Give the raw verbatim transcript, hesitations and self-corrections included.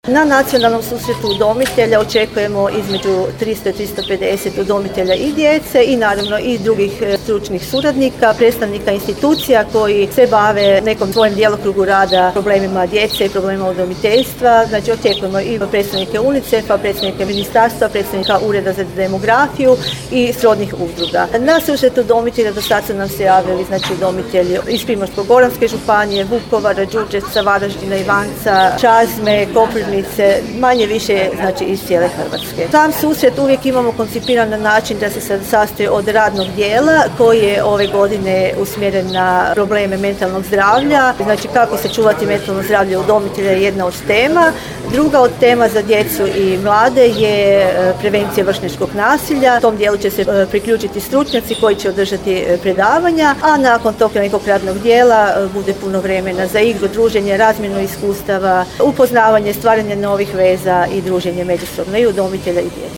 Na nacionalnom susretu udomitelja očekujemo između tristo i tristo pedeset udomitelja i djece i naravno i drugih stručnih suradnika, predstavnika institucija koji se bave nekom svojem djelokrugu rada problemima djece i problemima udomiteljstva. Znači očekujemo i predstavnike UNICEF-a, predstavnike ministarstva, predstavnika Ureda za demografiju i srodnih udruga. Na susretu udomitelja do sad su nam se javili znači udomitelji iz Primorsko-goranske županije, Vukovara, Đurđevca, Varaždina, Ivanca, Čazme, Koprivnice, manje više znači iz cijele Hrvatske. Sam susret uvijek imamo koncipiran na način da se sastoji od radnog dijela koji je ove godine usmjeren na probleme mentalnog zdravlja, znači kako sačuvati mentalno zdravlje udomitelja je jedna od tema. Druga od tema za djecu i mlade je prevencija vršnjačkog nasilja. U tom dijelu će se priključiti stručnjaci koji će održati predavanja, a nakon tog nekog radnog dijela bude puno vremena za igru, druženje, razmjenu iskustava, upoznavanje, stvaranje novih veza i druženje međusobno i udomitelja i djece.